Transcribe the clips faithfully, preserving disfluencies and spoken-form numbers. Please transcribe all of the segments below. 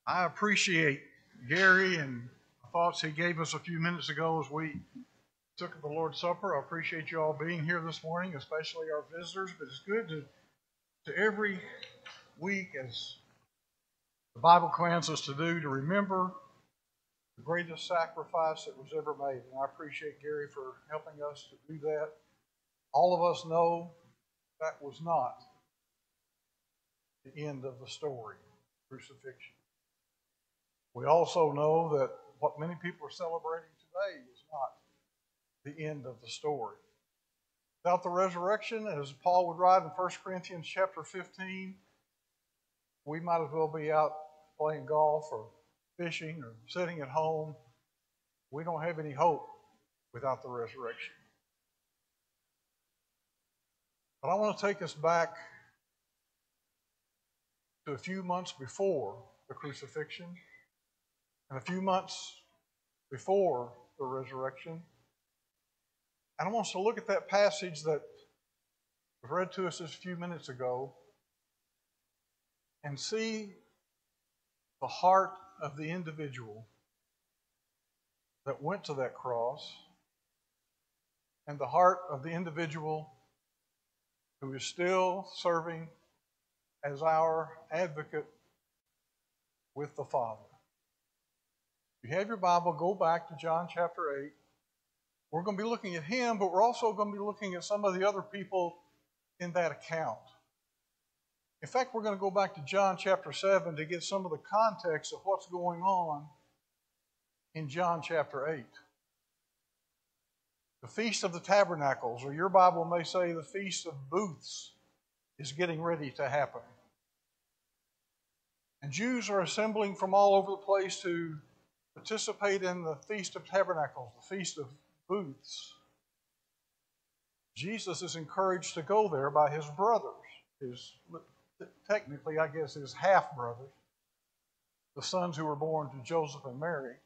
I appreciate Gary and the thoughts he gave us a few minutes ago as we took the Lord's Supper. I appreciate you all being here this morning, especially our visitors. But it's good to, to every week, as the Bible commands us to do, to remember the greatest sacrifice that was ever made. And I appreciate Gary for helping us to do that. All of us know that was not the end of the story, crucifixion. We also know that what many people are celebrating today is not the end of the story. Without the resurrection, as Paul would write in First Corinthians chapter fifteen, we might as well be out playing golf or fishing or sitting at home. We don't have any hope without the resurrection. But I want to take us back to a few months before the crucifixion and a few months before the resurrection. And I want us to look at that passage that was read to us just a few minutes ago and see the heart of the individual that went to that cross and the heart of the individual who is still serving as our advocate with the Father. If you have your Bible, go back to John chapter eight. We're going to be looking at him, but we're also going to be looking at some of the other people in that account. In fact, we're going to go back to John chapter seven to get some of the context of what's going on in John chapter eight. The Feast of the Tabernacles, or your Bible may say the Feast of Booths, is getting ready to happen. And Jews are assembling from all over the place to participate in the Feast of Tabernacles, the Feast of Booths. Jesus is encouraged to go there by his brothers, his technically, I guess, his half-brothers, the sons who were born to Joseph and Mary.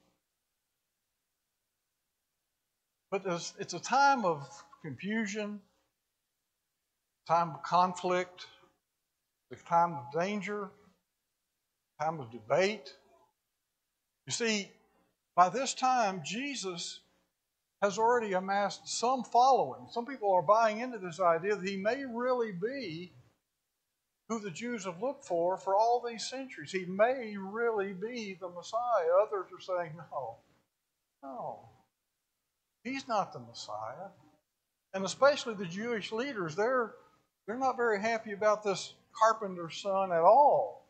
But it's a time of confusion, time of conflict, a time of danger, a time of debate. You see, by this time, Jesus has already amassed some following. Some people are buying into this idea that he may really be who the Jews have looked for for all these centuries. He may really be the Messiah. Others are saying, no, no, he's not the Messiah. And especially the Jewish leaders, they're, they're not very happy about this carpenter's son at all.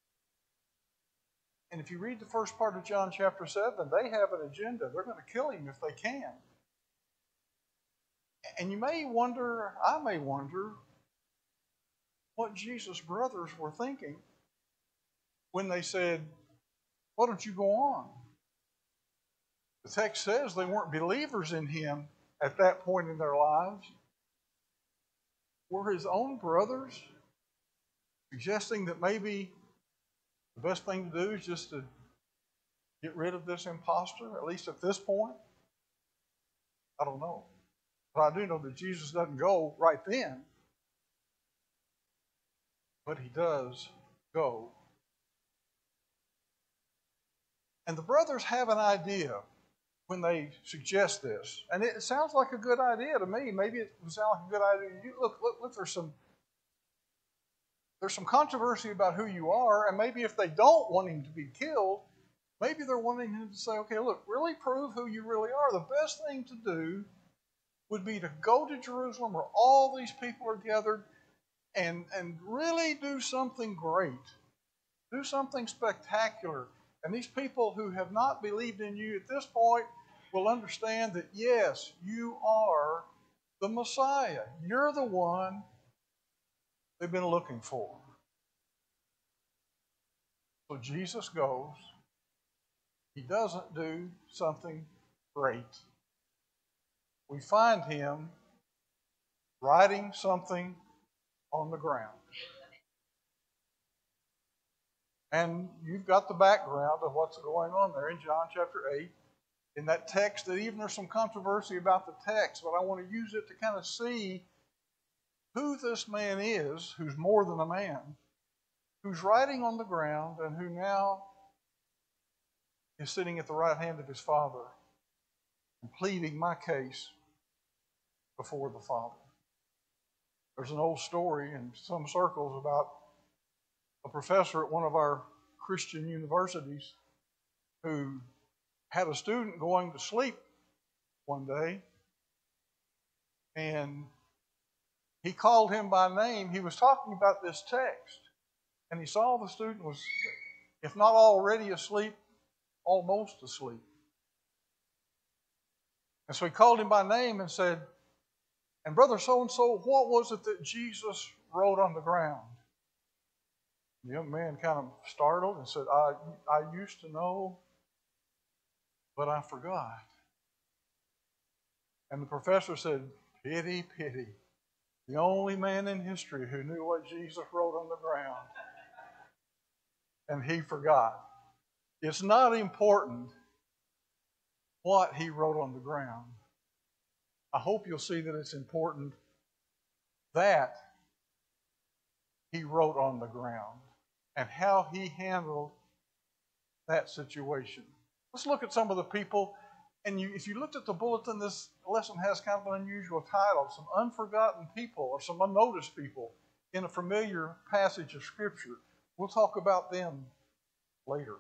And if you read the first part of John chapter seven, they have an agenda. They're going to kill him if they can. And you may wonder, I may wonder, what Jesus' brothers were thinking when they said, why don't you go on? The text says they weren't believers in him at that point in their lives. Were his own brothers suggesting that maybe the best thing to do is just to get rid of this impostor, at least at this point? I don't know. But I do know that Jesus doesn't go right then. But he does go. And the brothers have an idea when they suggest this. And it sounds like a good idea to me. Maybe it would sound like a good idea to you. Look, look, look, there's some There's some controversy about who you are, and maybe if they don't want him to be killed, maybe they're wanting him to say, okay, look, really prove who you really are. The best thing to do would be to go to Jerusalem where all these people are gathered and, and really do something great. Do something spectacular. And these people who have not believed in you at this point will understand that, yes, you are the Messiah. You're the one they've been looking for. So Jesus goes. He doesn't do something great. We find him writing something on the ground. And you've got the background of what's going on there in John chapter eight. In that text, that even there's some controversy about the text, but I want to use it to kind of see who this man is, who's more than a man, who's writing on the ground and who now is sitting at the right hand of his Father and pleading my case before the Father. There's an old story in some circles about a professor at one of our Christian universities who had a student going to sleep one day, and he called him by name. He was talking about this text, and he saw the student was, if not already asleep, almost asleep. And so he called him by name and said, "And brother so-and-so, what was it that Jesus wrote on the ground?" The young man kind of startled and said, I, I used to know, but I forgot. And the professor said, "Pity, pity. The only man in history who knew what Jesus wrote on the ground. And he forgot." It's not important what he wrote on the ground. I hope you'll see that it's important that he wrote on the ground and how he handled that situation. Let's look at some of the people. And you, if you looked at the bulletin, this lesson has kind of an unusual title, Some Unforgotten People or Some Unnoticed People in a familiar passage of Scripture. We'll talk about them later.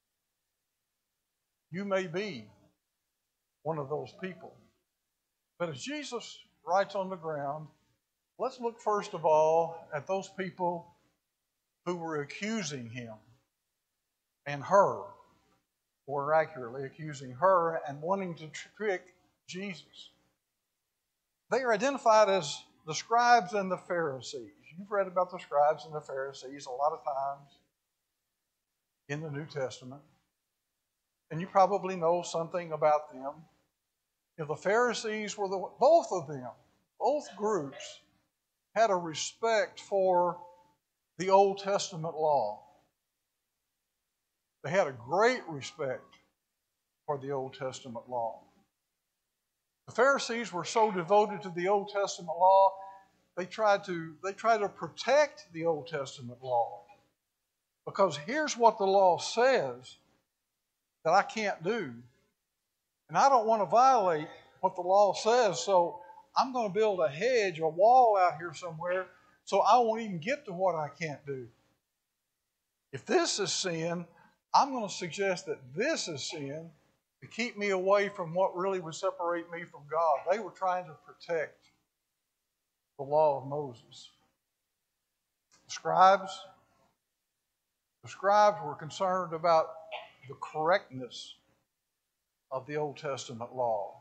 You may be one of those people. But as Jesus writes on the ground, let's look first of all at those people who were accusing him and her, or accurately accusing her and wanting to trick Jesus. They are identified as the scribes and the Pharisees. You've read about the scribes and the Pharisees a lot of times in the New Testament. And you probably know something about them. You know, the Pharisees were the, both of them, both groups had a respect for the Old Testament law. They had a great respect for the Old Testament law. The Pharisees were so devoted to the Old Testament law, they tried to, they tried to protect the Old Testament law. Because here's what the law says that I can't do. And I don't want to violate what the law says, so I'm going to build a hedge, a wall out here somewhere, so I won't even get to what I can't do. If this is sin, I'm going to suggest that this is sin to keep me away from what really would separate me from God. They were trying to protect the law of Moses. The scribes, the scribes were concerned about the correctness of the Old Testament law.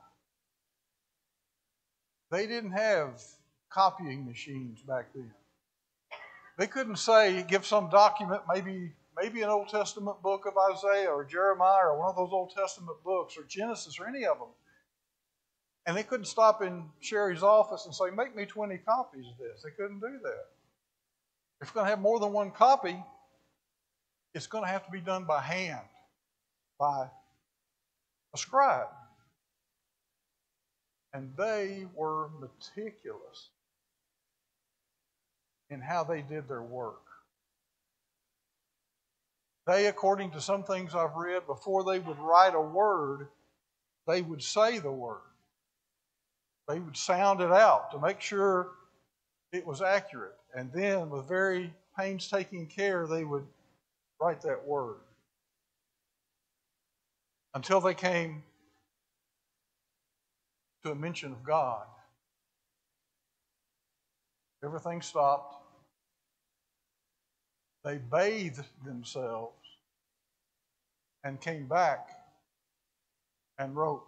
They didn't have copying machines back then. They couldn't say, give some document, maybe, maybe an Old Testament book of Isaiah or Jeremiah or one of those Old Testament books or Genesis or any of them. And they couldn't stop in Sherry's office and say, make me twenty copies of this. They couldn't do that. If you're going to have more than one copy, it's going to have to be done by hand, by a scribe. And they were meticulous in how they did their work. They, according to some things I've read, before they would write a word, they would say the word. They would sound it out to make sure it was accurate. And then, with very painstaking care, they would write that word. Until they came to a mention of God. Everything stopped. They bathed themselves and came back and wrote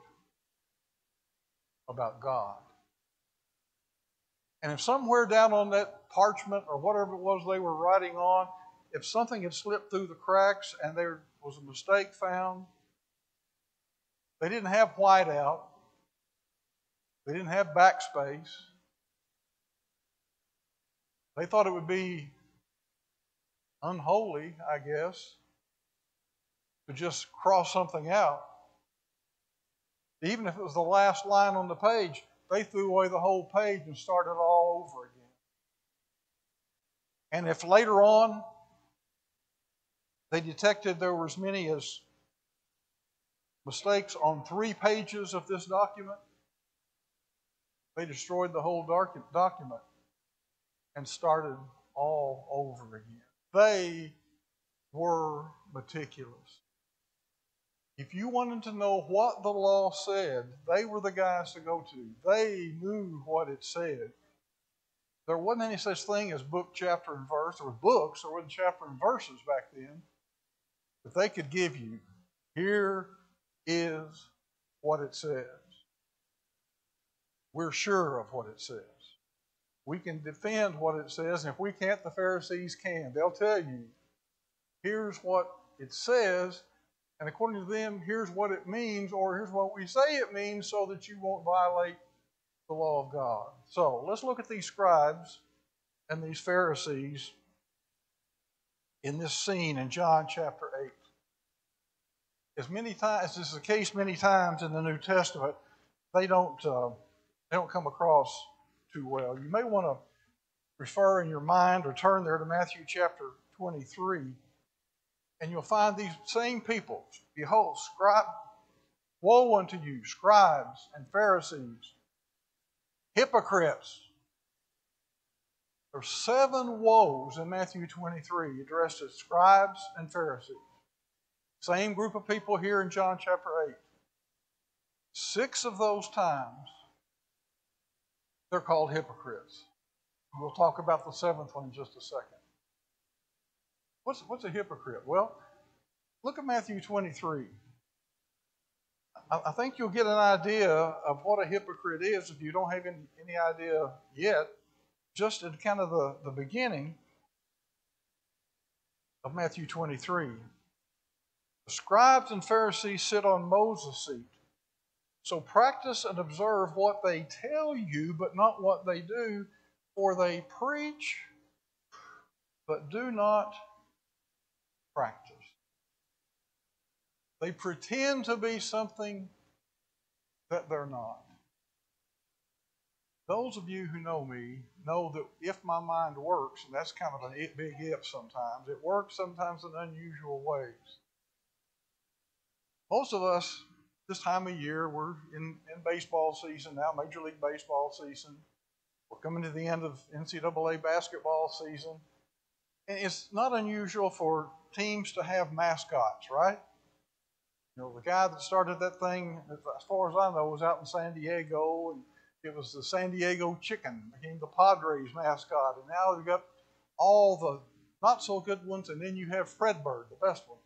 about God. And if somewhere down on that parchment or whatever it was they were writing on, if something had slipped through the cracks and there was a mistake found, they didn't have whiteout. They didn't have backspace. They thought it would be unholy, I guess, to just cross something out. Even if it was the last line on the page, they threw away the whole page and started all over again. And if later on they detected there were as many as mistakes on three pages of this document. They destroyed the whole document and started all over again. They were meticulous. If you wanted to know what the law said, they were the guys to go to. They knew what it said. There wasn't any such thing as book, chapter, and verse. There were books, there wasn't chapter and verses back then. But they could give you, here is what it says. We're sure of what it says. We can defend what it says, and if we can't, the Pharisees can. They'll tell you, here's what it says, and according to them, here's what it means, or here's what we say it means, so that you won't violate the law of God. So let's look at these scribes and these Pharisees in this scene in John chapter eight. As many times, as this is the case many times in the New Testament, they don't uh, they don't come across too well. You may want to refer in your mind or turn there to Matthew chapter twenty-three, and you'll find these same people. Behold, scribe, woe unto you, scribes and Pharisees, hypocrites. There's seven woes in Matthew twenty-three addressed to scribes and Pharisees. Same group of people here in John chapter eight. Six of those times, they're called hypocrites. We'll talk about the seventh one in just a second. What's, what's a hypocrite? Well, look at Matthew twenty-three. I, I think you'll get an idea of what a hypocrite is if you don't have any, any idea yet, just in kind of the, the beginning of Matthew twenty-three. The scribes and Pharisees sit on Moses' seat. So practice and observe what they tell you, but not what they do, for they preach, but do not practice. They pretend to be something that they're not. Those of you who know me know that if my mind works, and that's kind of a big if sometimes, it works sometimes in unusual ways. Most of us, this time of year, we're in, in baseball season now, Major League Baseball season. We're coming to the end of N C double A basketball season. And it's not unusual for teams to have mascots, right? You know, the guy that started that thing, as far as I know, was out in San Diego, and it was the San Diego Chicken, became the Padres mascot. And now they've got all the not so good ones, and then you have Fredbird, the best one.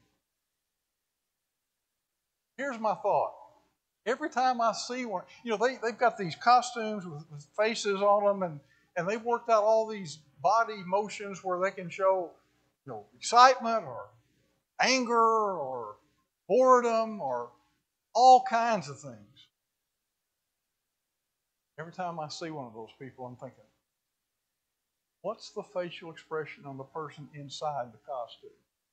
Here's my thought. Every time I see one, you know, they, they've got these costumes with, with faces on them, and, and they've worked out all these body motions where they can show, you know, excitement or anger or boredom or all kinds of things. Every time I see one of those people, I'm thinking, what's the facial expression on the person inside the costume?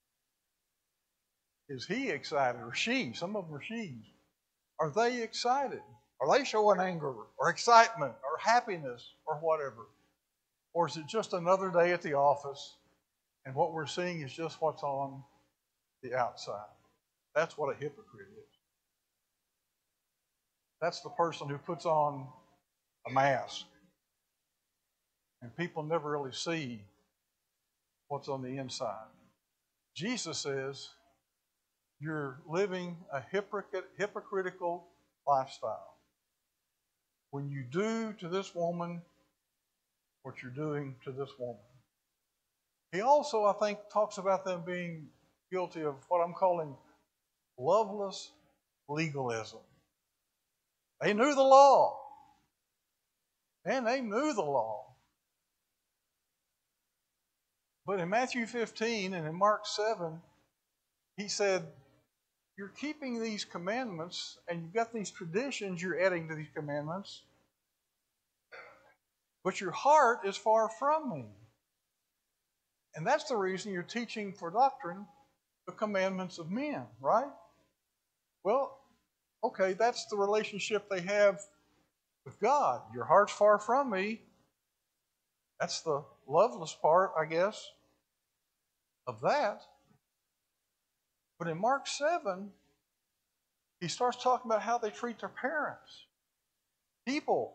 Is he excited, or she? Some of them are she's. Are they excited? Are they showing anger or excitement or happiness or whatever? Or is it just another day at the office and what we're seeing is just what's on the outside? That's what a hypocrite is. That's the person who puts on a mask and people never really see what's on the inside. Jesus says, you're living a hypocrite, hypocritical lifestyle when you do to this woman what you're doing to this woman. He also, I think, talks about them being guilty of what I'm calling loveless legalism. They knew the law. And they knew the law. But in Matthew fifteen and in Mark seven, he said, you're keeping these commandments, and you've got these traditions you're adding to these commandments, but your heart is far from me. And that's the reason you're teaching for doctrine the commandments of men, right? Well, okay, that's the relationship they have with God. Your heart's far from me. That's the loveless part, I guess, of that. But in Mark seven, He starts talking about how they treat their parents, people.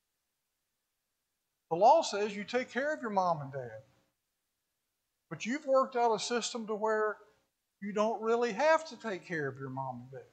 The law says you take care of your mom and dad. But you've worked out a system to where you don't really have to take care of your mom and dad.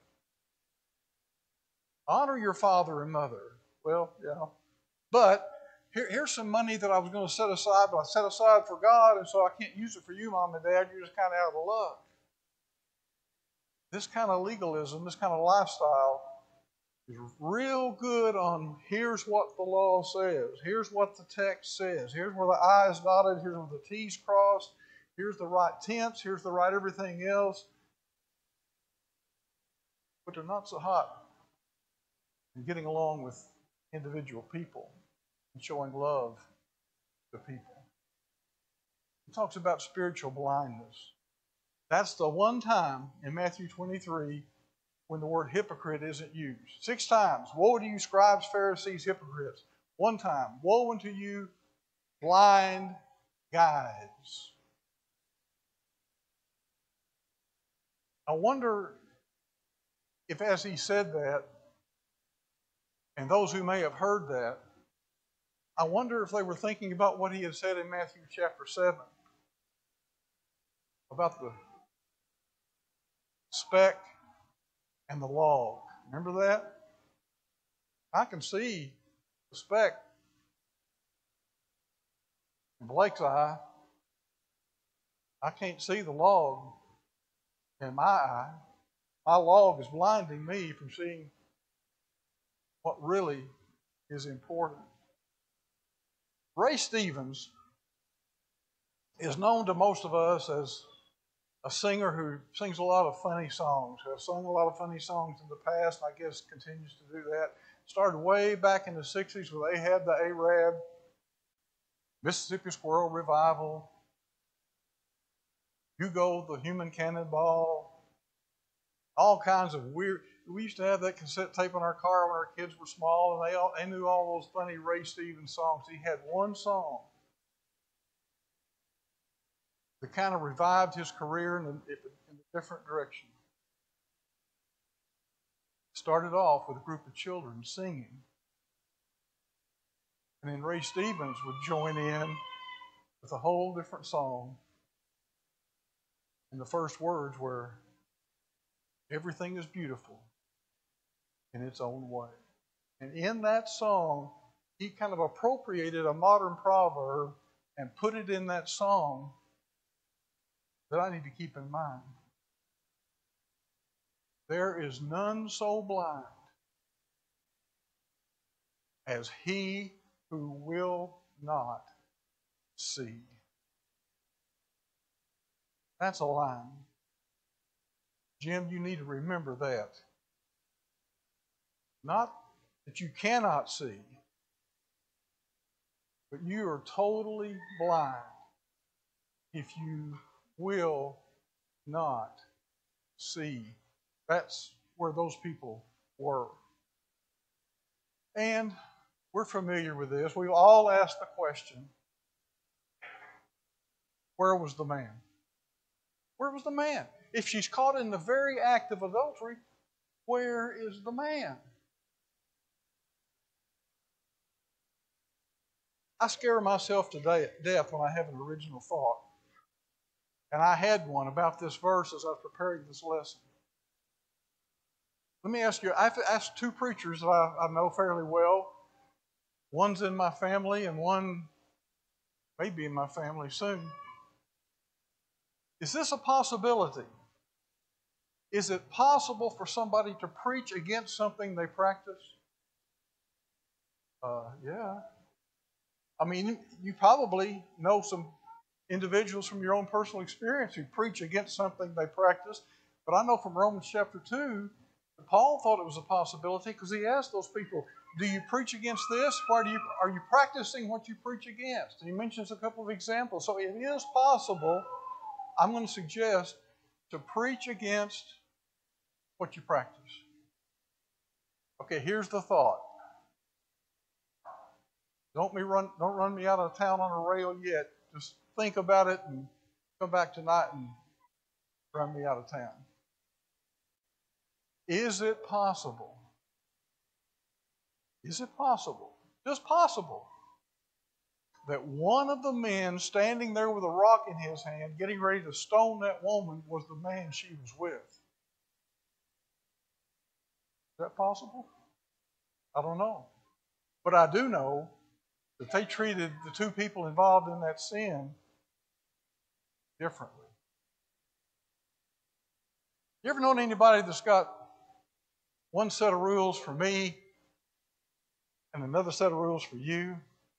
Honor your father and mother. Well, yeah. But here, here's some money that I was going to set aside, but I set aside for God, and so I can't use it for you, mom and dad. You're just kind of out of luck. This kind of legalism, this kind of lifestyle is real good on here's what the law says, here's what the text says, here's where the I is dotted, here's where the T's crossed, here's the right tense, here's the right everything else. But they're not so hot in getting along with individual people and showing love to people. He talks about spiritual blindness. That's the one time in Matthew twenty-three when the word hypocrite isn't used. Six times, woe to you, scribes, Pharisees, hypocrites. One time, woe unto you, blind guides. I wonder if as he said that, and those who may have heard that, I wonder if they were thinking about what he had said in Matthew chapter seven about the speck and the log. Remember that? I can see the speck in Blake's eye. I can't see the log in my eye. My log is blinding me from seeing what really is important. Ray Stevens is known to most of us as a singer who sings a lot of funny songs, who has sung a lot of funny songs in the past, and I guess continues to do that. Started way back in the sixties with Ahab the Arab, Mississippi Squirrel Revival, Hugo the Human Cannonball, all kinds of weird. We used to have that cassette tape in our car when our kids were small, and they all they knew all those funny Ray Stevens songs. He had one song that kind of revived his career in a, in a different direction. Started off with a group of children singing. And then Ray Stevens would join in with a whole different song. And the first words were, everything is beautiful in its own way. And in that song, he kind of appropriated a modern proverb and put it in that song that I need to keep in mind. There is none so blind as he who will not see. That's a line. Jim, you need to remember that. Not that you cannot see, but you are totally blind if you will not see. That's where those people were. And we're familiar with this. We've all asked the question, where was the man? Where was the man? If she's caught in the very act of adultery, where is the man? I scare myself to death when I have an original thought. And I had one about this verse as I was preparing this lesson. Let me ask you, I've asked two preachers that I, I know fairly well. One's in my family and one may be in my family soon. Is this a possibility? Is it possible for somebody to preach against something they practice? Uh, yeah. I mean, you probably know some individuals from your own personal experience who preach against something they practice. But I know from Romans chapter two, Paul thought it was a possibility because he asked those people, do you preach against this? Why do you, are you practicing what you preach against? And he mentions a couple of examples. So it is possible, I'm going to suggest, to preach against what you practice. Okay, here's the thought. Don't me run, don't run me out of town on a rail yet. Just think about it and come back tonight and run me out of town. Is it possible? Is it possible? Just possible that one of the men standing there with a rock in his hand, getting ready to stone that woman, was the man she was with? Is that possible? I don't know. But I do know that they treated the two people involved in that sin differently. You ever known anybody that's got one set of rules for me and another set of rules for you?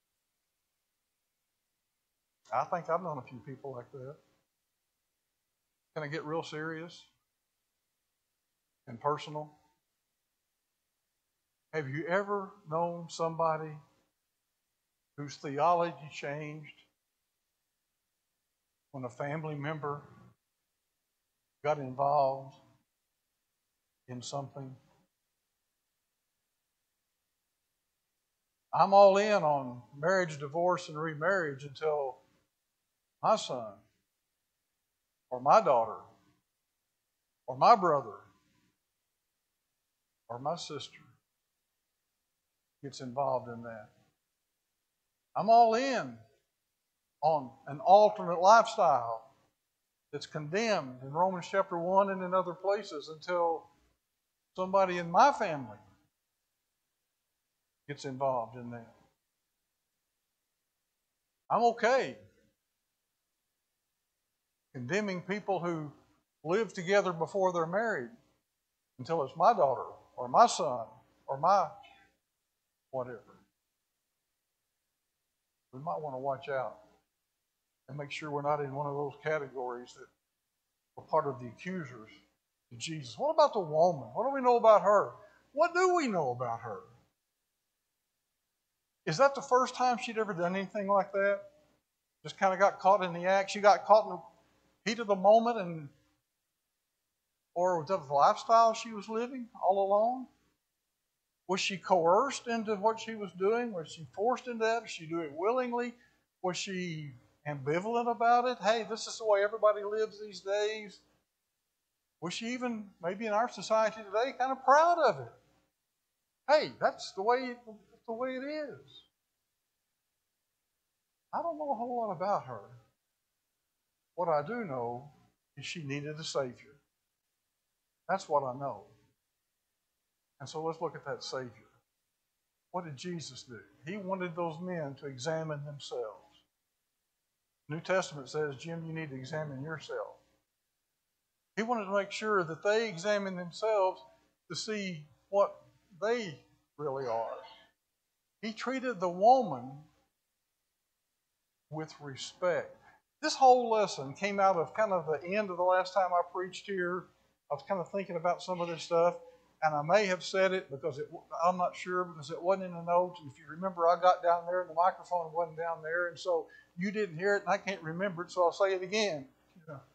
I think I've known a few people like that. Can I get real serious and personal? Have you ever known somebody whose theology changed when a family member got involved in something? I'm all in on marriage, divorce, and remarriage until my son or my daughter or my brother or my sister gets involved in that. I'm all in on an alternate lifestyle that's condemned in Romans chapter one and in other places until somebody in my family gets involved in that. I'm okay condemning people who live together before they're married until it's my daughter or my son or my whatever. We might want to watch out and make sure we're not in one of those categories that are part of the accusers to Jesus. What about the woman? What do we know about her? What do we know about her? Is that the first time she'd ever done anything like that? Just kind of got caught in the act. She got caught in the heat of the moment, and or was that the lifestyle she was living all along? Was she coerced into what she was doing? Was she forced into that? Did she do it willingly? Was she ambivalent about it? Hey, this is the way everybody lives these days. Was she even, maybe in our society today, kind of proud of it? Hey, that's the way, that's the way it is. I don't know a whole lot about her. What I do know is she needed a Savior. That's what I know. And so let's look at that Savior. What did Jesus do? He wanted those men to examine themselves. The New Testament says, Jim, you need to examine yourself. He wanted to make sure that they examined themselves to see what they really are. He treated the woman with respect. This whole lesson came out of kind of the end of the last time I preached here. I was kind of thinking about some of this stuff, and I may have said it because it, I'm not sure because it wasn't in the notes. If you remember, I got down there and the microphone wasn't down there, and so you didn't hear it, and I can't remember it, so I'll say it again. You know.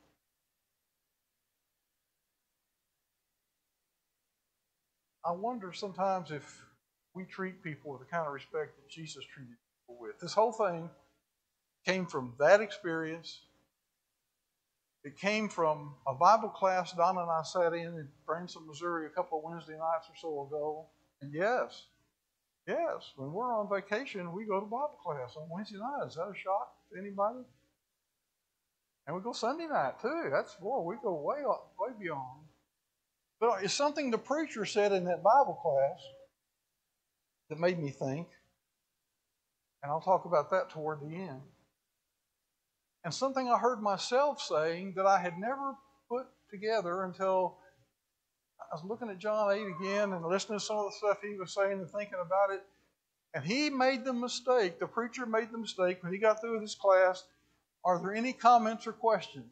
I wonder sometimes if we treat people with the kind of respect that Jesus treated people with. This whole thing came from that experience. It came from a Bible class Donna and I sat in in Branson, Missouri a couple of Wednesday nights or so ago. And yes, yes, when we're on vacation, we go to Bible class on Wednesday night. Is that a shock to anybody? And we go Sunday night too. That's, boy, we go way, way beyond. But it's something the preacher said in that Bible class that made me think. And I'll talk about that toward the end. And something I heard myself saying that I had never put together until I was looking at John eight again and listening to some of the stuff he was saying and thinking about it. And he made the mistake, the preacher made the mistake when he got through with his class. Are there any comments or questions?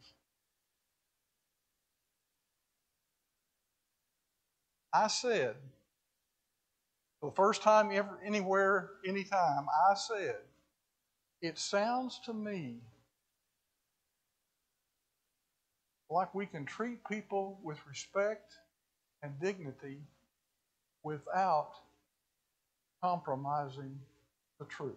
I said, for the first time ever, anywhere, anytime, I said, it sounds to me like we can treat people with respect and dignity without compromising the truth.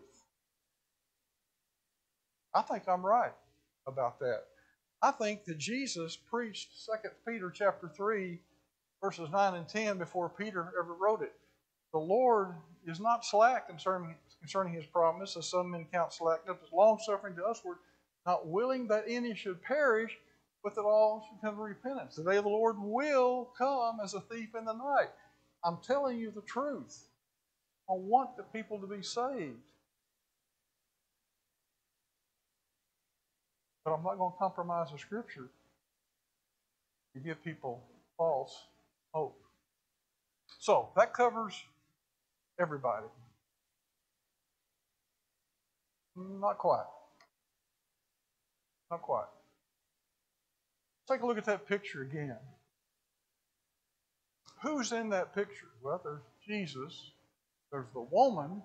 I think I'm right about that. I think that Jesus preached Second Peter chapter three verses nine and ten before Peter ever wrote it. The Lord is not slack concerning, concerning his promise, as some men count slackness, but long-suffering to usward, not willing that any should perish, but that all should come to repentance. The day of the Lord will come as a thief in the night. I'm telling you the truth. I want the people to be saved. But I'm not going to compromise the Scripture to give people false hope. So, that covers everybody. Not quite. Not quite. Take a look at that picture again. Who's in that picture? Well, there's Jesus. There's the woman.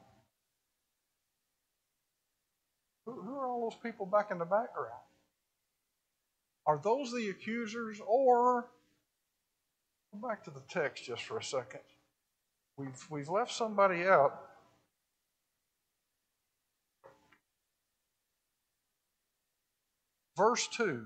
Who, who are all those people back in the background? Are those the accusers, or go back to the text just for a second. We've we've left somebody out. Verse two.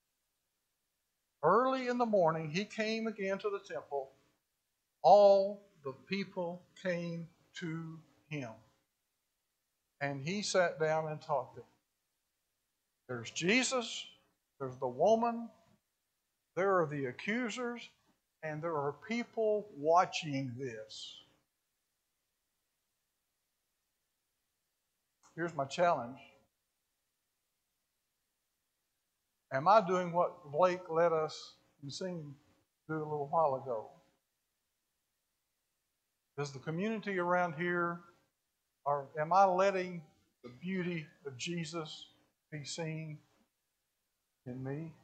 Early in the morning he came again to the temple. All the people came to him. And he sat down and taught them. There's Jesus, there's the woman, there are the accusers, and there are people watching this. Here's my challenge. Am I doing what Blake led us in singing do a little while ago? Does the community around here, or am I letting the beauty of Jesus be seen in me,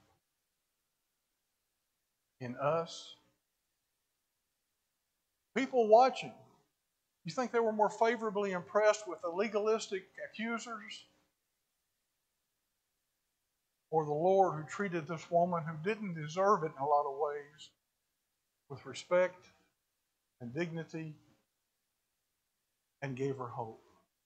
in us? People watching. You think they were more favorably impressed with the legalistic accusers, or the Lord who treated this woman who didn't deserve it in a lot of ways with respect and dignity and gave her hope?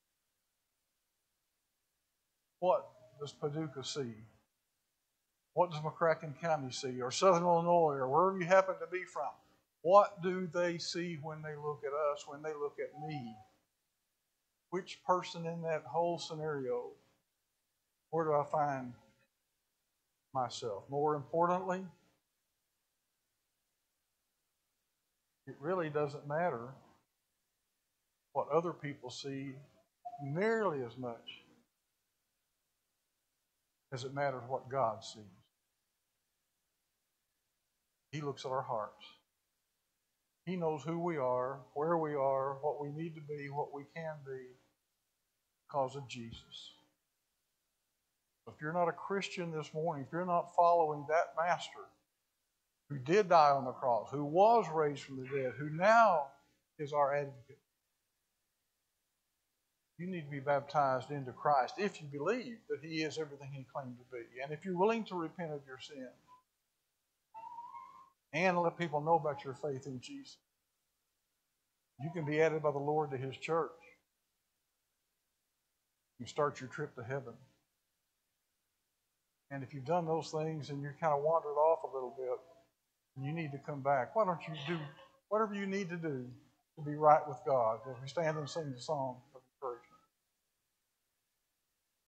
What does Paducah see? What does McCracken County see, or Southern Illinois, or wherever you happen to be from? What do they see when they look at us, when they look at me? Which person in that whole scenario, where do I find myself? More importantly, it really doesn't matter what other people see nearly as much as it matters what God sees. He looks at our hearts. He knows who we are, where we are, what we need to be, what we can be because of Jesus. If you're not a Christian this morning, if you're not following that Master who did die on the cross, who was raised from the dead, who now is our advocate, you need to be baptized into Christ if you believe that He is everything He claimed to be. And if you're willing to repent of your sin and let people know about your faith in Jesus, you can be added by the Lord to His church. You start your trip to heaven. And if you've done those things and you're kind of wandered off a little bit, and you need to come back, why don't you do whatever you need to do to be right with God as we stand and sing the song?